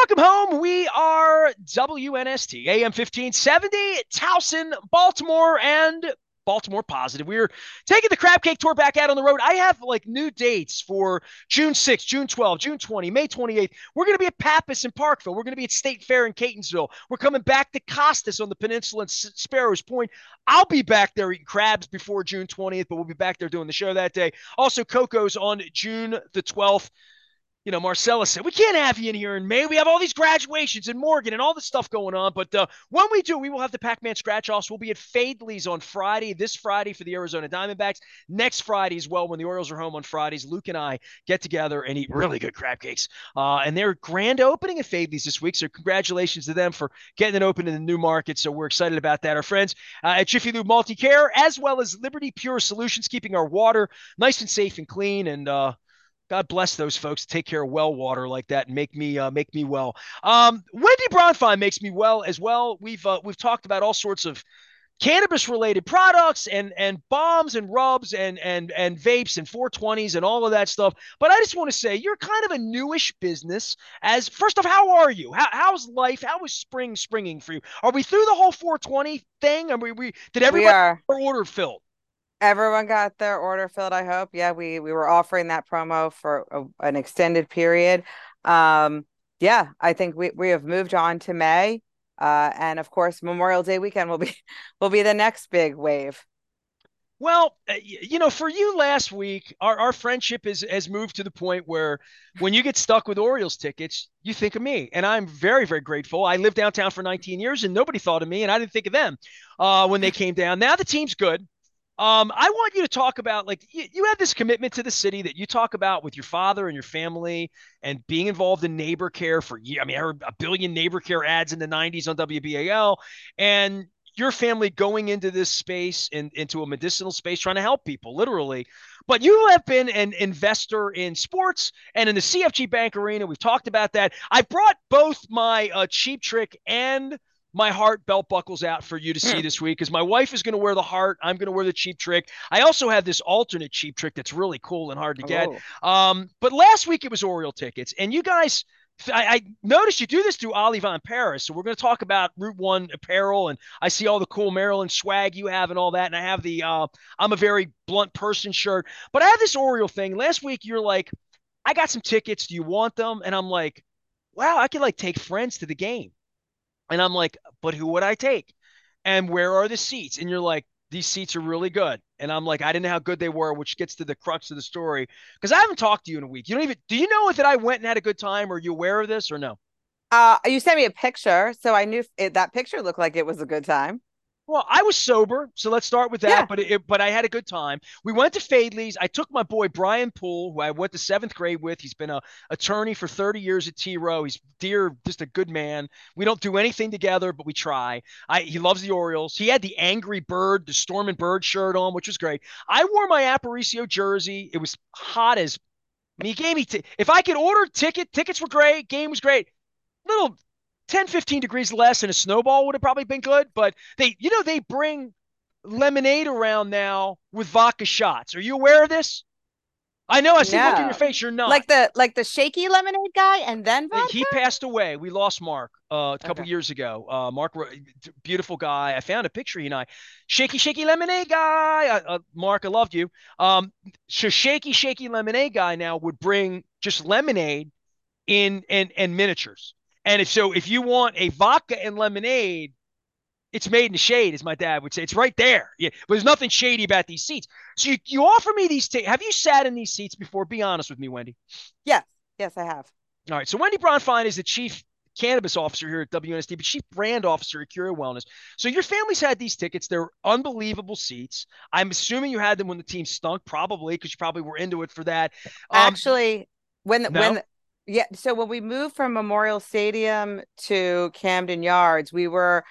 Welcome home. We are WNST AM 1570, Towson, Baltimore, and Baltimore Positive. We're taking the Crab Cake Tour back out on the road. I have like new dates for June 6th, June 12th, June 20th, May 28th. We're going to be at Pappas in Parkville. We're going to be at State Fair in Catonsville. We're coming back to Costas on the peninsula in Sparrows Point. I'll be back there eating crabs before June 20th, but we'll be back there doing the show that day. Also, Coco's on June the 12th. Marcellus said, we can't have you in here in May. We have all these graduations in Morgan and all this stuff going on. But when we do, we will have the Pac-Man scratch-offs. We'll be at Fadley's on Friday, this Friday for the Arizona Diamondbacks. Next Friday as well, when the Orioles are home on Fridays, Luke and I get together and eat really good crab cakes. And they're grand opening at Fadley's this week. So congratulations to them for getting it open in the new market. So we're excited about that. Our friends at Jiffy Lube Multi-Care, as well as Liberty Pure Solutions, keeping our water nice and safe and clean. And God bless those folks to take care of well water like that and make me well. Wendy Bronfine makes me well as well. We've talked about all sorts of cannabis related products and bombs and rubs and vapes and 420s and all of that stuff. But I just want to say you're kind of a newish business. As first off, how are you? How's life? How is springing for you? Are we through the whole 420 thing? I mean, did We everybody are. order filled? Everyone got their order filled, I hope. Yeah, we were offering that promo for an extended period. Um, yeah, I think we have moved on to May. And of course, Memorial Day weekend will be will be the next big wave. Well, for you last week, our friendship has moved to the point where when you get stuck with Orioles tickets, you think of me. And I'm very, very grateful. I lived downtown for 19 years and nobody thought of me, and I didn't think of them when they came down. Now the team's good. I want you to talk about like you have this commitment to the city that you talk about with your father and your family and being involved in neighbor care for years. I mean, I heard a billion neighbor care ads in the 90s on WBAL, and your family going into this space and into a medicinal space trying to help people literally. But you have been an investor in sports and in the CFG Bank Arena. We've talked about that. I brought both my Cheap Trick and my heart belt buckles out for you to see this week because my wife is going to wear the heart. I'm going to wear the Cheap Trick. I also have this alternate Cheap Trick that's really cool and hard to get. Oh, But last week it was Oriole tickets, and you guys. I noticed you do this through Ali Von Paris. So we're going to talk about Route One apparel, and I see all the cool Maryland swag you have and all that. And I have the I'm a very blunt person shirt, but I have this Oriole thing. Last week you're like, I got some tickets. Do you want them? And I'm like, wow, I could like take friends to the game. And I'm like, but who would I take? And where are the seats? And you're like, these seats are really good. And I'm like, I didn't know how good they were, which gets to the crux of the story. Because I haven't talked to you in a week. You don't even, do you know that I went and had a good time? Are you aware of this or no? you sent me a picture, so I knew that picture looked like it was a good time. Well, I was sober, so let's start with that. Yeah. But I had a good time. We went to Fadley's. I took my boy Brian Poole, who I went to seventh grade with. He's been a attorney for 30 years at T Row. He's dear, just a good man. We don't do anything together, but we try. He loves the Orioles. He had the Angry Bird, the Storm and Bird shirt on, which was great. I wore my Aparicio jersey. It was hot as. I mean, he gave me if I could order tickets were great. Game was great. Little 10, 15 degrees less and a snowball would have probably been good. But they bring lemonade around now with vodka shots. Are you aware of this? I know. I see the look in your No. face. You're not. Like the shaky lemonade guy and then He vodka? passed away. We lost Mark a couple Okay. years ago. Mark, beautiful guy. I found a picture. He and I, shaky lemonade guy. Mark, I loved you. So shaky lemonade guy now would bring just lemonade in and miniatures. And if you want a vodka and lemonade, it's made in the shade, as my dad would say. It's right there. Yeah, but there's nothing shady about these seats. So you offer me these. Have you sat in these seats before? Be honest with me, Wendy. Yes. Yes, I have. All right. So Wendy Bronfine is the chief cannabis officer here at WNSD, but chief brand officer at Curio Wellness. So your family's had these tickets. They're unbelievable seats. I'm assuming you had them when the team stunk, probably because you probably were into it for that. Um, Actually, no. yeah, so when we moved from Memorial Stadium to Camden Yards, we were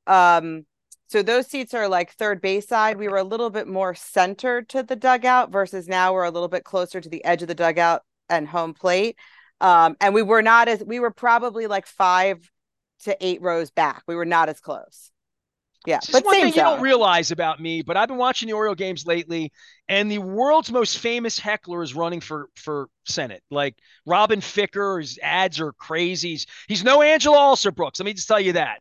so those seats are like third base side. We were a little bit more centered to the dugout versus now we're a little bit closer to the edge of the dugout and home plate. And we were probably like 5 to 8 rows back. We were not as close. Yeah, This is but one same thing you don't zone. realize about me, but I've been watching the Oriole games lately, and the world's most famous heckler is running for Senate. Like Robin Ficker, his ads are crazy. He's no Angela Alsobrooks. Let me just tell you that.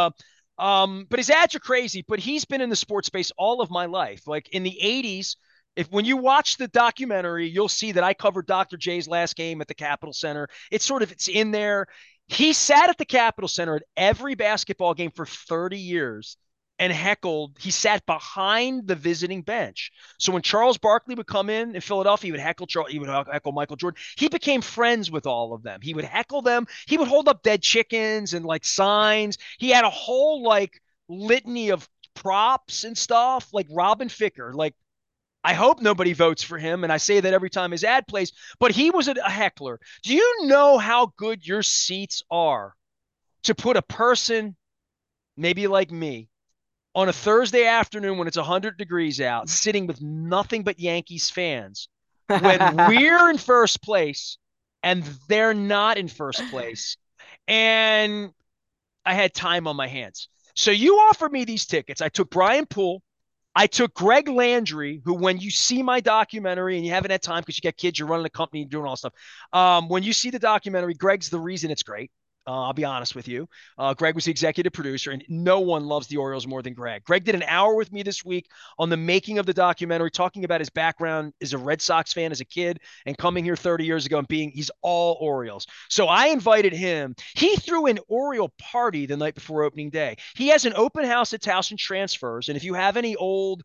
But his ads are crazy. But he's been in the sports space all of my life. Like in the '80s, if when you watch the documentary, you'll see that I covered Dr. J's last game at the Capitol Center. It's in there. He sat at the Capitol Center at every basketball game for 30 years and heckled. He sat behind the visiting bench. So when Charles Barkley would come in Philadelphia, he would heckle Charles, he would heckle Michael Jordan. He became friends with all of them. He would heckle them. He would hold up dead chickens and like signs. He had a whole like litany of props and stuff, like Robin Ficker. Like I hope nobody votes for him, and I say that every time his ad plays. But he was a heckler. Do you know how good your seats are to put a person, maybe like me, on a Thursday afternoon when it's 100 degrees out, sitting with nothing but Yankees fans when we're in first place and they're not in first place? And I had time on my hands. So you offered me these tickets. I took Brian Poole. I took Greg Landry, who, when you see my documentary and you haven't had time because you got kids, you're running a company, doing all this stuff. When you see the documentary, Greg's the reason it's great. I'll be honest with you. Greg was the executive producer, and no one loves the Orioles more than Greg. Greg did an hour with me this week on the making of the documentary, talking about his background as a Red Sox fan as a kid and coming here 30 years ago and he's all Orioles. So I invited him. He threw an Oriole party the night before opening day. He has an open house at Towson Transfers, and if you have any old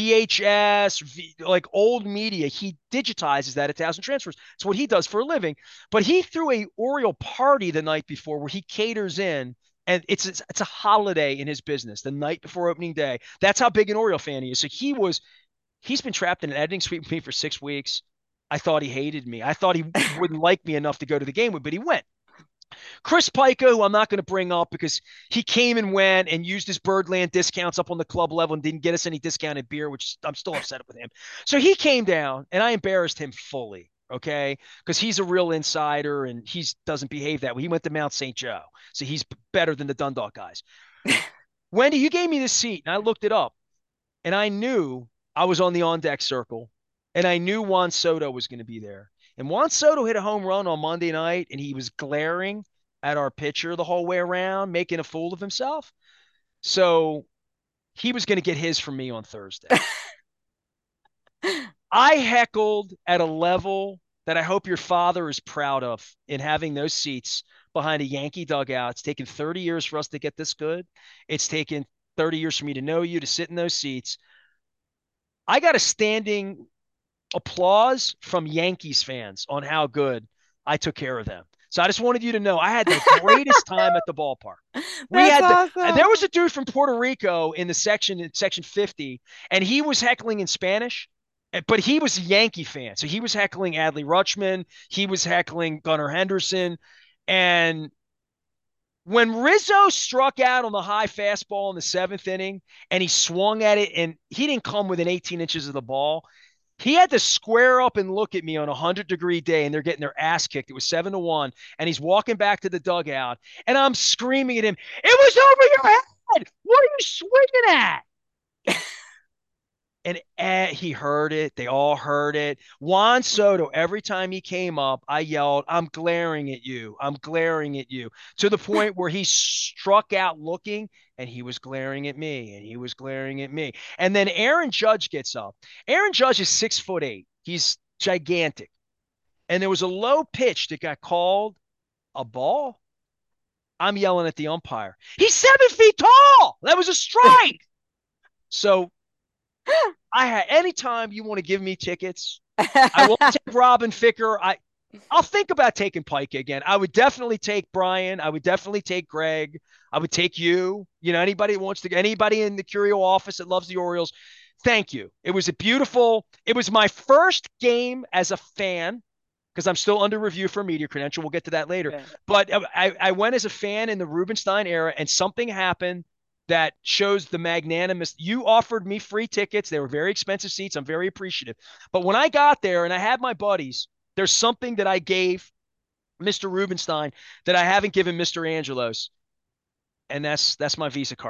VHS, like old media, he digitizes that at Towson Transfers. It's what he does for a living. But he threw a Oriole party the night before where he caters in, and it's a holiday in his business the night before opening day. That's how big an Oriole fan he is. So he's been trapped in an editing suite with me for 6 weeks. I thought he hated me. I thought he wouldn't like me enough to go to the game with, but he went. Chris Pica, who I'm not going to bring up because he came and went and used his Birdland discounts up on the club level and didn't get us any discounted beer, which I'm still upset with him. So he came down and I embarrassed him fully. Okay. Because he's a real insider and he doesn't behave that way. He went to Mount St. Joe. So he's better than the Dundalk guys. Wendy, you gave me this seat and I looked it up and I knew I was on the on deck circle and I knew Juan Soto was going to be there. And Juan Soto hit a home run on Monday night and he was glaring at our pitcher the whole way around, making a fool of himself. So he was going to get his from me on Thursday. I heckled at a level that I hope your father is proud of in having those seats behind a Yankee dugout. It's taken 30 years for us to get this good. It's taken 30 years for me to know you, to sit in those seats. I got a standing applause from Yankees fans on how good I took care of them. So I just wanted you to know I had the greatest time at the ballpark. That's There awesome. was a dude from Puerto Rico in section 50, and he was heckling in Spanish, but he was a Yankee fan. So he was heckling Adley Rutschman, he was heckling Gunnar Henderson. And when Rizzo struck out on the high fastball in the seventh inning and he swung at it and he didn't come within 18 inches of the ball, he had to square up and look at me on a 100-degree day and they're getting their ass kicked. It was 7-1. And he's walking back to the dugout and I'm screaming at him, "It was over your head. What are you swinging at?" And he heard it. They all heard it. Juan Soto, every time he came up, I yelled, "I'm glaring at you. I'm glaring at you." To the point where he struck out looking and he was glaring at me and he was glaring at me. And then Aaron Judge gets up. Aaron Judge is 6'8". He's gigantic. And there was a low pitch that got called a ball. I'm yelling at the umpire. "He's 7 feet tall. That was a strike." So I had anytime you want to give me tickets, I won't take Robin Ficker. I'll think about taking Pike again. I would definitely take Brian. I would definitely take Greg. I would take you. You know, anybody in the Curio office that loves the Orioles. Thank you. It was my first game as a fan because I'm still under review for media credential. We'll get to that later. Yeah. But I went as a fan in the Rubenstein era, and something happened that shows the magnanimous. You offered me free tickets. They were very expensive seats. I'm very appreciative. But when I got there and I had my buddies, there's something that I gave Mr. Rubenstein that I haven't given Mr. Angelos, and that's my Visa card.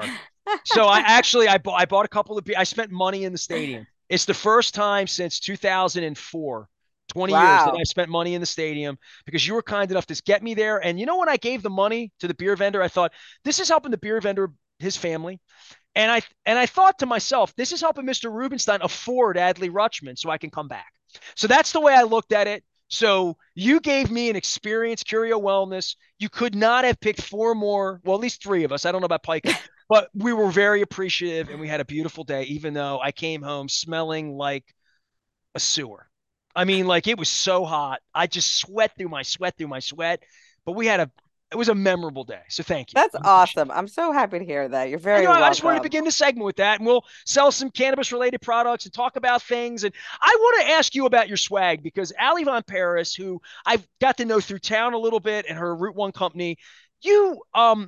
So I bought a couple of I spent money in the stadium. It's the first time since 2004, 20 years that Wow. I spent money in the stadium because you were kind enough to get me there. And you know when I gave the money to the beer vendor, I thought this is helping the beer vendor, his family. And I thought to myself, this is helping Mr. Rubenstein afford Adley Rutschman so I can come back. So that's the way I looked at it. So you gave me an experience, Curio Wellness. You could not have picked four more, well, at least three of us. I don't know about Pica, but we were very appreciative and we had a beautiful day, even though I came home smelling like a sewer. I mean, like it was so hot. I just sweat through my sweat. But it was a memorable day. So thank you. That's I appreciate awesome. I'm so happy to hear that. You're I very know I just wanted to welcome. begin the segment with that, and we'll sell some cannabis related products and talk about things. And I want to ask you about your swag because Ali Von Paris, who I've got to know through town a little bit and her Route One company, you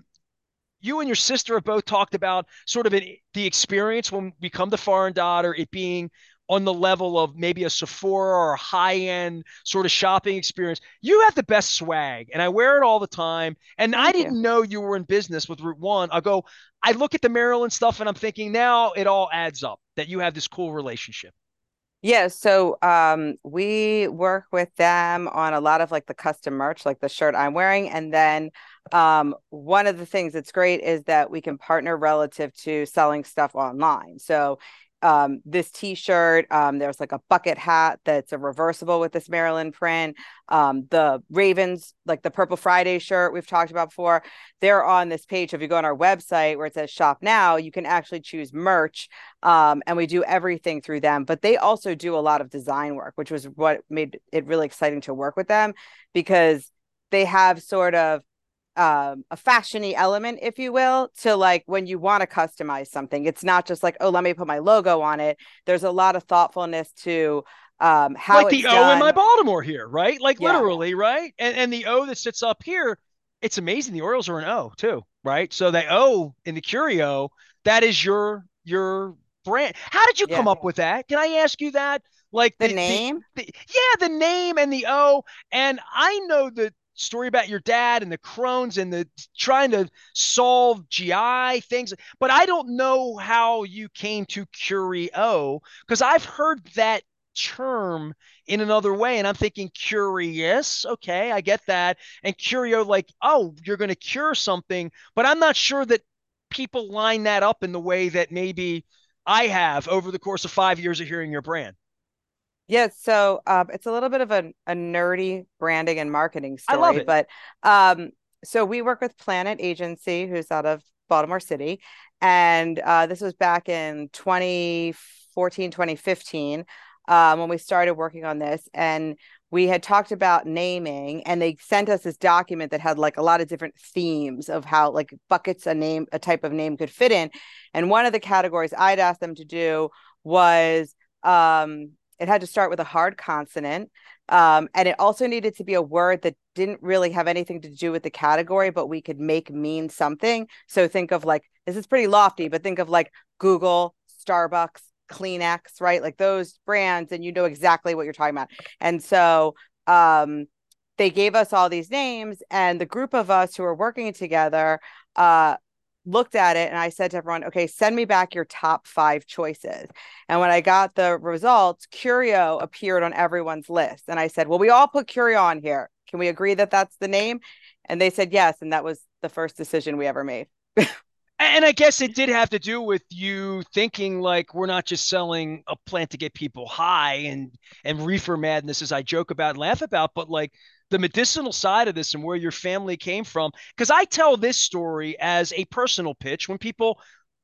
you and your sister have both talked about sort of the experience when we come to Foreign Daughter, it being on the level of maybe a Sephora or a high end sort of shopping experience. You have the best swag, and I wear it all the time. And I Thank you. didn't know you were in business with Route One. I look at the Maryland stuff, and I'm thinking now it all adds up that you have this cool relationship. Yeah, so we work with them on a lot of like the custom merch, like the shirt I'm wearing. And then one of the things that's great is that we can partner relative to selling stuff online. So this t-shirt, there's like a bucket hat that's a reversible with this Maryland print. The Ravens, like the Purple Friday shirt we've talked about before, they're on this page. If you go on our website where it says shop now, you can actually choose merch, and we do everything through them. But they also do a lot of design work, which was what made it really exciting to work with them because they have sort of a fashiony element, if you will, to like when you want to customize something. It's not just like, oh, let me put my logo on it. There's a lot of thoughtfulness to how Like it's the O in my done. Baltimore here, right? Like Yeah. literally, right? And the O that sits up here, it's amazing. The Orioles are an O too, right? So the O in the Curio, that is your brand. How did you come Yeah. up with that? Can I ask you that? Like The name. yeah, the name and the O. And I know the story about your dad and the Crohn's and the trying to solve GI things, but I don't know how you came to Curio because I've heard that term in another way. And I'm thinking curious. Okay, I get that. And curio, like, oh, you're going to cure something. But I'm not sure that people line that up in the way that maybe I have over the course of 5 years of hearing your brand. Yeah, so it's a little bit of a nerdy branding and marketing I love story, it. but so we work with Planet Agency, who's out of Baltimore City, and this was back in 2014, 2015, when we started working on this, and we had talked about naming, and they sent us this document that had like a lot of different themes of how like buckets a type of name could fit in, and one of the categories I'd asked them to do was it had to start with a hard consonant. And it also needed to be a word that didn't really have anything to do with the category, but we could make mean something. So think of like, this is pretty lofty, but think of like Google, Starbucks, Kleenex, right? Like those brands, and you know exactly what you're talking about. And so they gave us all these names, and the group of us who were working together looked at it, and I said to everyone, okay, send me back your top 5 choices. And when I got the results, Curio appeared on everyone's list. And I said, well, we all put Curio on here. Can we agree that that's the name? And they said yes. And that was the first decision we ever made. And I guess it did have to do with you thinking like we're not just selling a plant to get people high and reefer madness as I joke about and laugh about, but like the medicinal side of this and where your family came from. Because I tell this story as a personal pitch when people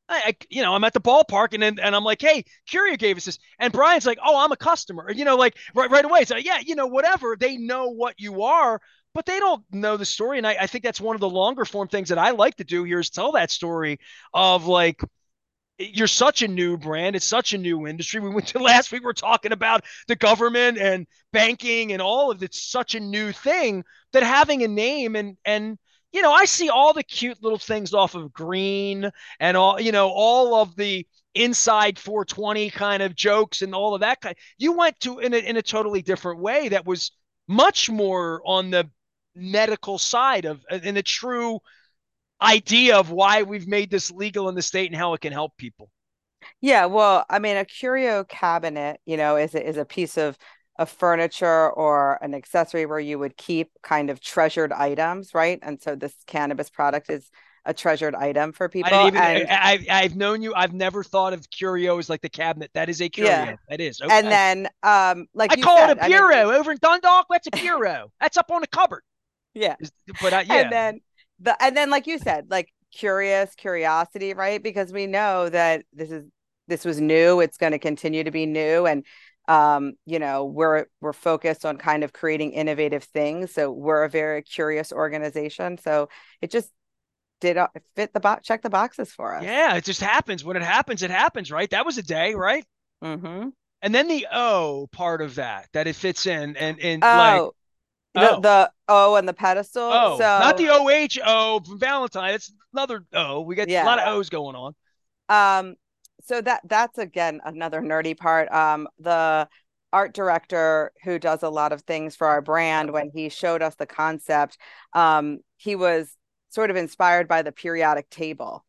I'm at the ballpark and I'm like, hey, Curia gave us this, and Brian's like, oh, I'm a customer, like right away. So yeah, whatever. They know what you are, but they don't know the story. And I think that's one of the longer form things that I like to do here is tell that story of like you're such a new brand. It's such a new industry. We went to last week, we're talking about the government and banking and all of it's such a new thing that having a name and I see all the cute little things off of Green and all of the inside 420 kind of jokes and all of that kind. You went to in a totally different way that was much more on the medical side of in a true idea of why we've made this legal in the state and how it can help people. Yeah, well, I mean, a curio cabinet, is a piece of furniture or an accessory where you would keep kind of treasured items, right? And so this cannabis product is a treasured item for I didn't people. even. And I've known you. I've never thought of curio as like the cabinet. That is a yeah, curio. That is and okay. then like I you call it a said, I mean, bureau over in Dundalk. That's a bureau. That's up on the cupboard. yeah. But And yeah, then like you said, like curiosity, right? Because we know that this was new, it's going to continue to be new. And we're focused on kind of creating innovative things. So we're a very curious organization. So it just did fit the box, check the boxes for us. yeah. It just happens. When it happens, right? That was a day, right? Mm-hmm. And then the O part of that it fits in and like Oh, oh the O and the pedestal. not the So OHO from Valentine. It's another O. We got a yeah. lot of O's going on. Um, so that's again another nerdy part. The art director who does a lot of things for our brand, when he showed us the concept, he was sort of inspired by the periodic table.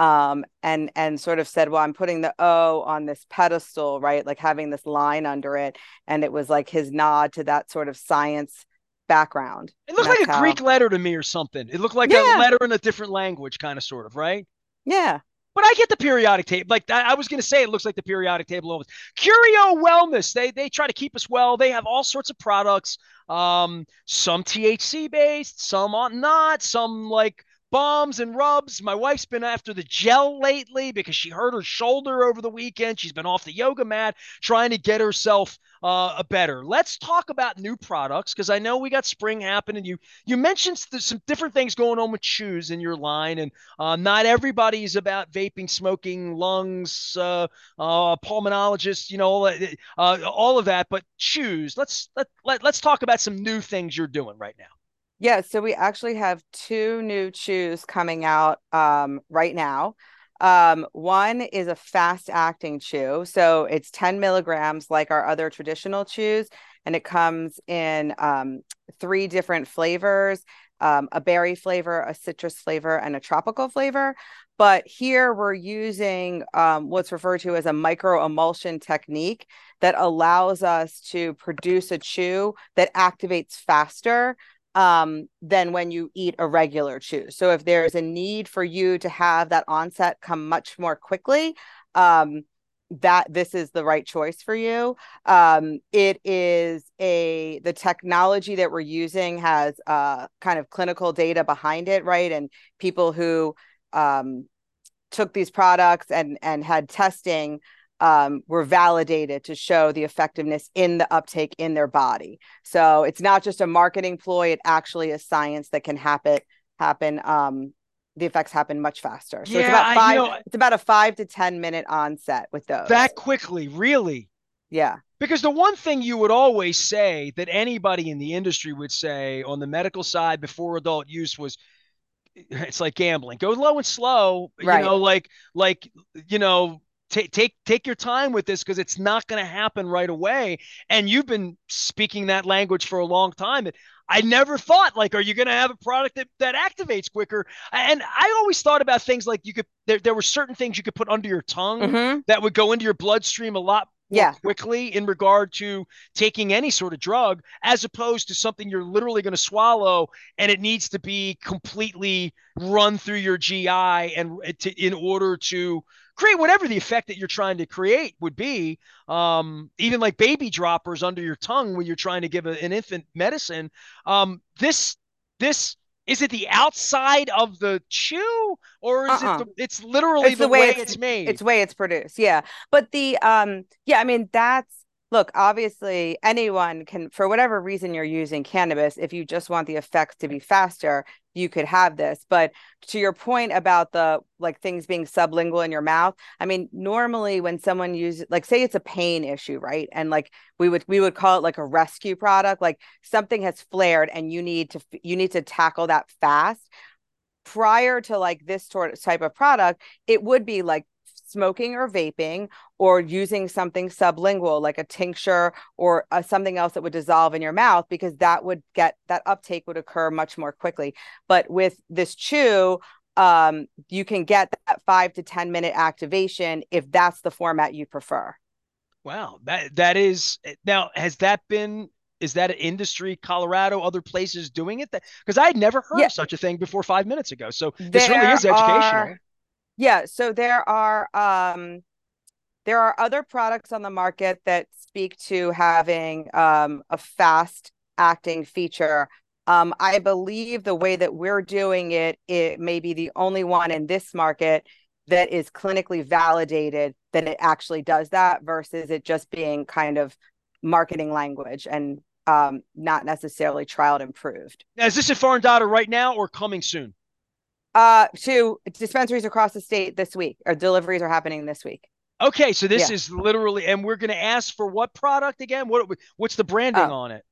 And sort of said, well, I'm putting the O on this pedestal, right? Like having this line under it. And it was like his nod to that sort of science background. It And looked like that's a Greek how, letter to me or something. It looked like a yeah, letter in a different language, kind of, sort of, right? yeah. But I get the periodic table. Like I was going to say, it looks like the periodic table. Almost. Curio Wellness. They try to keep us well. They have all sorts of products. Some THC based, some not. Some like balms and rubs. My wife's been after the gel lately because she hurt her shoulder over the weekend. She's been off the yoga mat trying to get herself a better. Let's talk about new products because I know we got spring happening. You mentioned some different things going on with shoes in your line, and not everybody is about vaping, smoking, lungs, pulmonologists, all of that. But shoes. Let's talk about some new things you're doing right now. Yeah, so we actually have two new chews coming out right now. One is a fast acting chew. So it's 10 milligrams like our other traditional chews, and it comes in three different flavors, a berry flavor, a citrus flavor, and a tropical flavor. But here we're using what's referred to as a micro emulsion technique that allows us to produce a chew that activates faster than when you eat a regular chew. So if there's a need for you to have that onset come much more quickly, that this is the right choice for you. It is the technology that we're using has kind of clinical data behind it, right? And people who took these products and had testing were validated to show the effectiveness in the uptake in their body. So it's not just a marketing ploy; it actually is science that can happen. The effects happen much faster. So Yeah, it's about a 5 to 10 minute onset with those. that quickly, really. Yeah. Because the one thing you would always say that anybody in the industry would say on the medical side before adult use was it's like gambling. Go low and slow, Right. like take your time with this because it's not going to happen right away. And you've been speaking that language for a long time. And I never thought like, are you going to have a product that activates quicker? And I always thought about things like there were certain things you could put under your tongue Mm-hmm. that would go into your bloodstream a lot more Yeah. quickly in regard to taking any sort of drug, as opposed to something you're literally going to swallow and it needs to be completely run through your GI and in order to create whatever the effect that you're trying to create would be. Even like baby droppers under your tongue when you're trying to give an infant medicine. This is it the outside of the chew or is it Uh-uh. it's literally It's the the way way it's it's made? it's way it's produced. Yeah. But I mean that's look, obviously anyone can, for whatever reason you're using cannabis, if you just want the effects to be faster, you could have this. But to your point about the like things being sublingual in your mouth, I mean, normally when someone uses, like, say it's a pain issue, right? And like we would call it like a rescue product, like something has flared and you need to tackle that fast. Prior to like this type of product, it would be like smoking or vaping or using something sublingual like a tincture or something else that would dissolve in your mouth, because that uptake would occur much more quickly. But with this chew, you can get that 5 to 10 minute activation if that's the format you prefer. Wow, that is now. Has that been? Is that an industry? Colorado, other places doing it? Because I had never heard Yeah, of such a thing before 5 minutes ago. So this really there is are. educational. Yeah, so there are other products on the market that speak to having a fast acting feature. I believe the way that we're doing it, it may be the only one in this market that is clinically validated that it actually does that versus it just being kind of marketing language and not necessarily trialed and proved. Now, is this in foreign data right now or coming soon? To dispensaries across the state this week, or deliveries are happening this week. Okay, so this Yeah. is literally, and we're going to ask for what product again? What's the branding Oh, on it?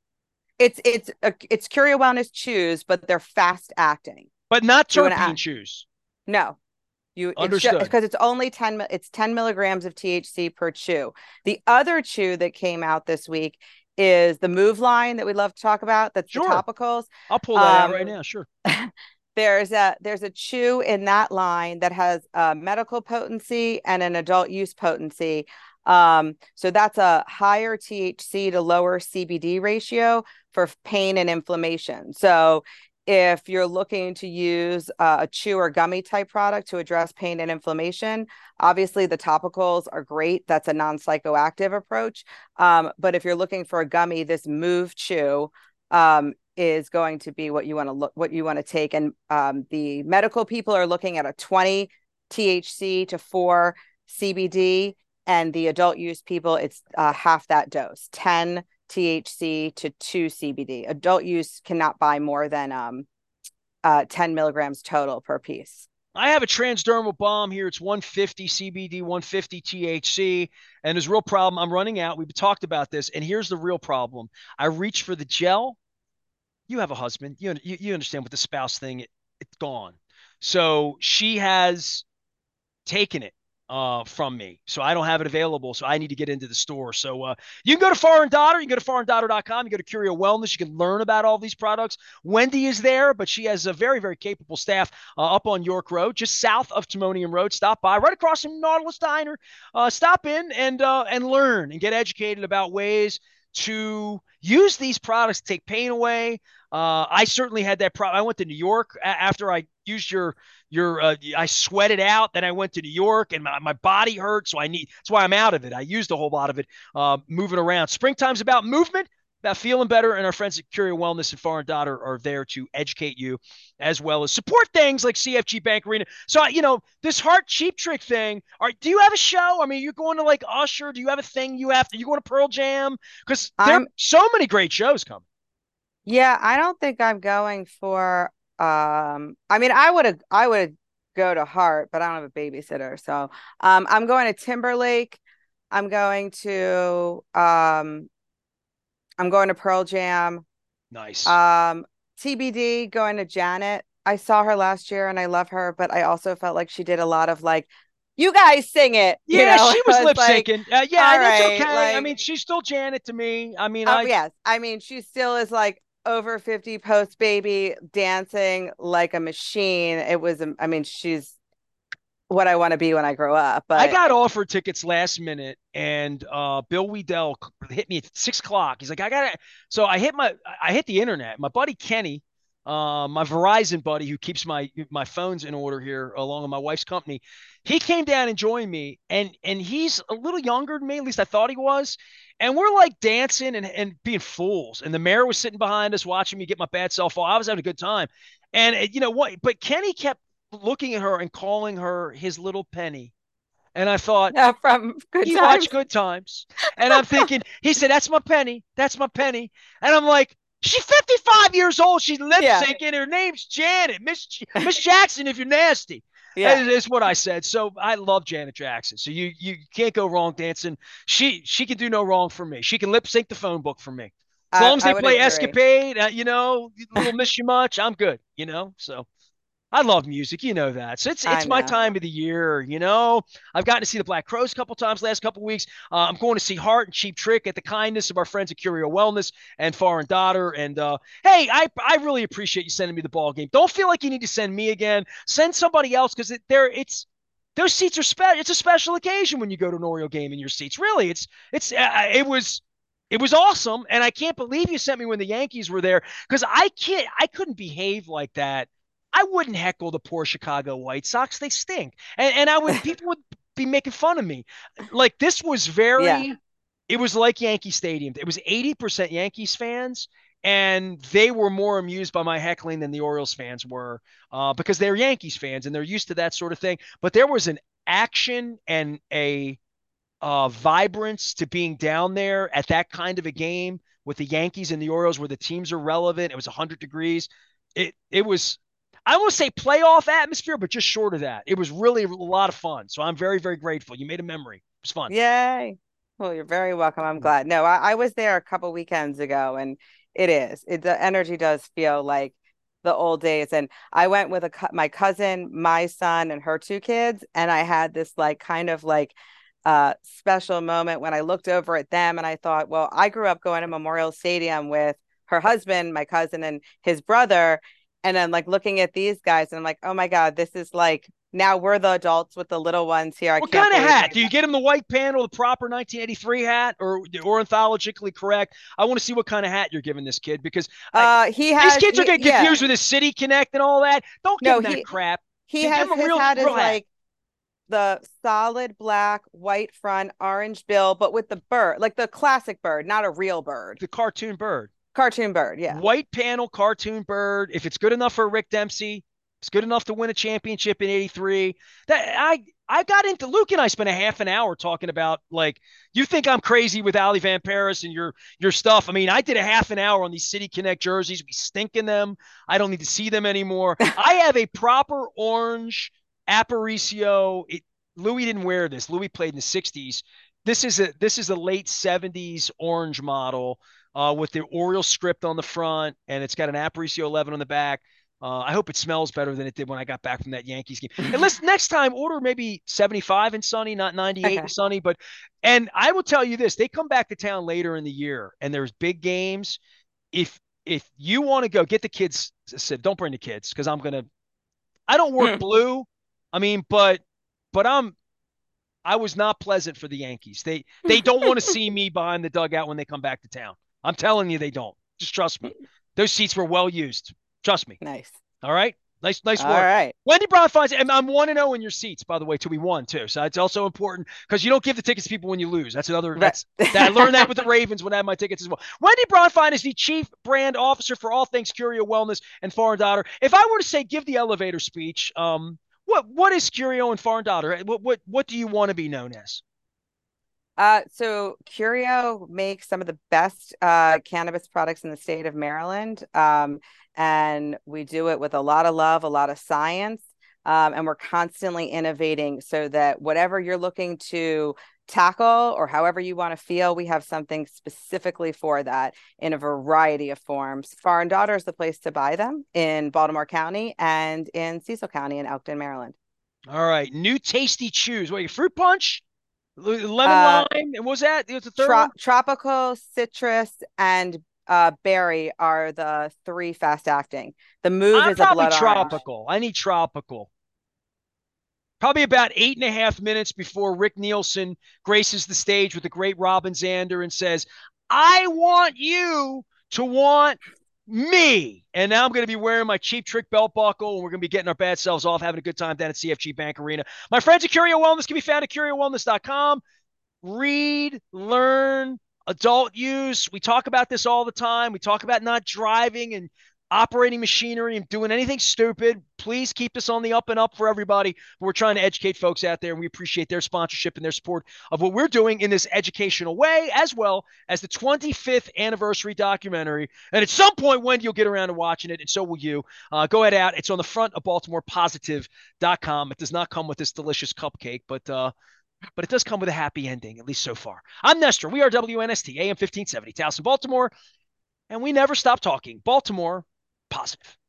it's Curio Wellness Chews, but they're fast acting. But not Do you want to terpene add? chews. No, it's just Understood. because it's only 10 milligrams of THC per chew. The other chew that came out this week is the Move line that we love to talk about. That's the Sure, topicals. I'll pull that out Um, right now. Sure. there's a chew in that line that has a medical potency and an adult use potency. So that's a higher THC to lower CBD ratio for pain and inflammation. So if you're looking to use a chew or gummy type product to address pain and inflammation, obviously the topicals are great. That's a non-psychoactive approach. But if you're looking for a gummy, this Move Chew is going to be what you want to take. And the medical people are looking at a 20 THC to 4 CBD, and the adult use people, it's half that dose, 10 THC to 2 CBD. Adult use cannot buy more than 10 milligrams total per piece. I have a transdermal balm here. It's 150 CBD, 150 THC, and there's a real problem. I'm running out. We've talked about this, and here's the real problem. I reach for the gel. You have a husband. You understand what the spouse thing. It's gone. So she has taken it from me. So I don't have it available. So I need to get into the store. So you can go to Far and Daughter. You can go to farandaughter.com. You go to Curio Wellness. You can learn about all these products. Wendy is there, but she has a very, very capable staff up on York Road, just south of Timonium Road. Stop by, right across from Nautilus Diner. Stop in and learn and get educated about ways to use these products to take pain away. I certainly had that problem. I went to New York after I used your I sweated out. Then I went to New York and my body hurt. So that's why I'm out of it. I used a whole lot of it moving around. Springtime's about movement, about feeling better. And our friends at Curio Wellness and Far and Daughter are there to educate you as well as support things like CFG Bank Arena. So, this Heart Cheap Trick thing, do you have a show? I mean, you're going to like Usher. Do you have a thing you going to Pearl Jam? Because there are I'm so many great shows coming. Yeah, I don't think I'm going for I mean I would go to Heart, but I don't have a babysitter. So I'm going to Timberlake. I'm going to um I'm going to Pearl Jam. Nice. Um TBD going to Janet. I saw her last year and I love her, but I also felt like she did a lot of like, you guys sing it, Yeah, she I was was lip like, syncing. Yeah, all that's right, okay. I like, mean, she's still Janet to me. I mean, oh yes. I mean, she still is like over 50 post baby dancing like a machine. It was, I mean, she's what I want to be when I grow up. I But got offered tickets last minute, and Bill Weedell hit me at 6 o'clock. He's like, I got it. So I hit the internet. My buddy Kenny, my Verizon buddy who keeps my phones in order here along with my wife's company, he came down and joined me, and he's a little younger than me. At least I thought he was. And we're like dancing and being fools. And the mayor was sitting behind us watching me get my bad cell phone. I was having a good time. And you know what? But Kenny kept looking at her and calling her his little penny. And I thought, from Good you watch Times. Good Times. And I'm thinking, he said, that's my penny. That's my penny. And I'm like, she's 55 years old. She's lip Yeah. syncing. Her name's Janet. Miss Jackson, if you're nasty. Yeah. Is what I said. So I love Janet Jackson. So you can't go wrong dancing. She can do no wrong for me. She can lip sync the phone book for me. As long as I they would play agree. Escapade, little Miss You Much, I'm good, So I love music, you know that. So I it's my know. time of the year. I've gotten to see the Black Crows a couple times last couple weeks. I'm going to see Heart and Cheap Trick at the kindness of our friends at Curio Wellness and Foreign Daughter. And hey, I really appreciate you sending me the ball game. Don't feel like you need to send me again. Send somebody else because it's those seats are special. It's a special occasion when you go to an Oriole game in your seats. Really, it was awesome, and I can't believe you sent me when the Yankees were there because I couldn't behave like that. I wouldn't heckle the poor Chicago White Sox. They stink. And people would be making fun of me. Like this was Yeah. it was like Yankee Stadium. It was 80% Yankees fans, and they were more amused by my heckling than the Orioles fans were because they're Yankees fans and they're used to that sort of thing. But there was an action and a vibrance to being down there at that kind of a game with the Yankees and the Orioles where the teams are relevant. It was 100 degrees. It was I won't say playoff atmosphere, but just short of that. It was really a lot of fun. So I'm very, very grateful. You made a memory. It was fun. Yay. Well, you're very welcome. I'm glad. No, I was there a couple weekends ago, and the energy does feel like the old days. And I went with my cousin, my son, and her two kids, and I had this like kind of like special moment when I looked over at them and I thought, well, I grew up going to Memorial Stadium with her husband, my cousin, and his brother. And I'm like looking at these guys and I'm like, oh my God, this is like now we're the adults with the little ones here. I What can't kind of believe hat? Do you get him the white panel, the proper 1983 hat, or ornithologically correct? I want to see what kind of hat you're giving this kid because he these has kids are getting yeah. confused with his City Connect and all that. Don't give No, him that crap. he Give has him a his real, hat is real hat. like the solid black, white front, orange bill, but with the bird, like the classic bird, not a real bird. The cartoon bird. Cartoon bird, yeah. White panel cartoon bird. If it's good enough for Rick Dempsey, it's good enough to win a championship in '83. That I got into Luke and I spent a half an hour talking about like you think I'm crazy with Ali Van Paris and your stuff. I mean, I did a half an hour on these City Connect jerseys. We stink in them. I don't need to see them anymore. I have a proper orange Aparicio. Louis didn't wear this. Louis played in the '60s. This is a late '70s orange model with the Oriole script on the front, and it's got an Aparicio 11 on the back. I hope it smells better than it did when I got back from that Yankees game. And listen, next time order maybe 75 in Sunny, not 98 in Okay. Sunny. And I will tell you this: they come back to town later in the year, and there's big games. If you want to go, get the kids. Said don't bring the kids because I'm gonna. I don't work blue. I mean, but I was not pleasant for the Yankees. They don't want to see me behind the dugout when they come back to town. I'm telling you, they don't. Just trust me. Those seats were well used. Trust me. Nice. All right. Nice All work. right. Wendy Brown finds, and I'm 1-0 in your seats, by the way, till we won, too. So it's also important because you don't give the tickets to people when you lose. Right. I learned that with the Ravens when I had my tickets as well. Wendy Bronfine is the chief brand officer for all things Curio Wellness and Foreign Daughter. If I were to say, give the elevator speech, what is Curio and Foreign Daughter? What do you want to be known as? So Curio makes some of the best cannabis products in the state of Maryland. And we do it with a lot of love, a lot of science. And we're constantly innovating so that whatever you're looking to tackle or however you want to feel, we have something specifically for that in a variety of forms. Foreign Daughter is the place to buy them in Baltimore County and in Cecil County in Elkton, Maryland. All right. New tasty chews. What, your fruit punch? Lemon Uh, lime? And what was that? It was the third one? Tropical, citrus, and berry are the three fast acting. The move I'm is a probably blood orange. tropical. I need tropical. Probably about 8.5 minutes before Rick Nielsen graces the stage with the great Robin Zander and says, I want you to want me. And now I'm going to be wearing my Cheap Trick belt buckle and we're going to be getting our bad selves off, having a good time down at CFG Bank Arena. My friends at Curio Wellness can be found at CurioWellness.com. Read, learn, adult use. We talk about this all the time. We talk about not driving and operating machinery and doing anything stupid. Please keep this on the up and up for everybody. We're trying to educate folks out there, and we appreciate their sponsorship and their support of what we're doing in this educational way, as well as the 25th anniversary documentary. And at some point, Wendy, you'll get around to watching it, and so will you. Go ahead out. It's on the front of BaltimorePositive.com. It does not come with this delicious cupcake, but it does come with a happy ending, at least so far. I'm Nestor. We are WNST, AM 1570, Towson, Baltimore, and we never stop talking Baltimore positive.